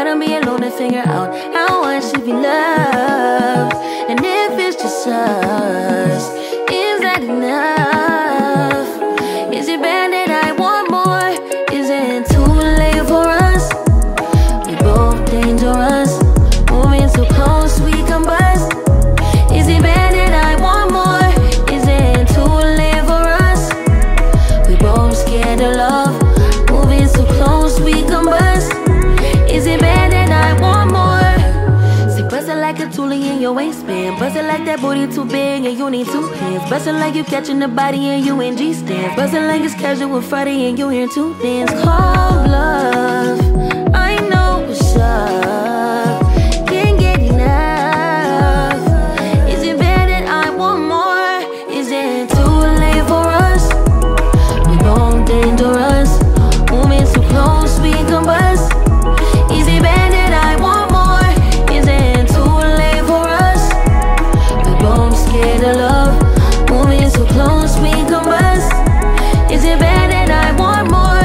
wanna be alone and figure out how I should be loved. And if it's just us, is that enough? Is it bad that I want more? Is it too late for us? We both dangerous, moving so close we combust. Is it bad that I want more? Is it too late for us? We both scared of love, moving so close we combust. Is it bad that I want more? Say bust it like a toolie in your waistband. Bust it like that booty too big and you need two hands. Bust it like you catching the body and you in G stands. Bust it like it's casual Friday and you hear two dance. Call love, I know what's up. Can't get enough. Is it bad that I want more? Is it too late for us? We both dangerous, moving so close we combust. Is it bad that I want more? Is it too late for us? We both scared of love, moving so close we combust. Is it bad that I want more?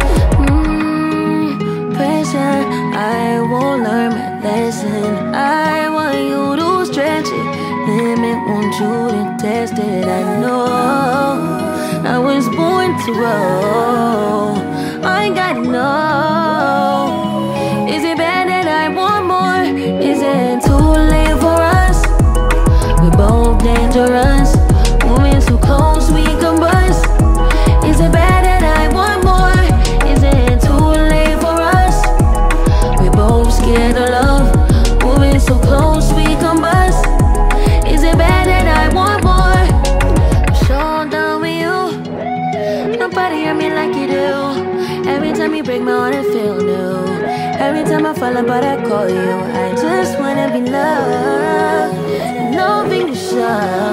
Pressure, I won't learn my lesson. I want you to stretch it, limit, want you to test it. I know I was born to roll. I gotta know. Is it bad that I want more? Is it too late for us? We're both dangerous, moving so close we combust. Is it bad that I want more? Is it too late for us? We're both scared of love, moving so close we combust. Is it bad that I want more? I'm so done with you. Nobody hurt me like you do. Every time you break my heart, I feel new. Every time I fall apart, I call you. I just wanna be loved, no being shy.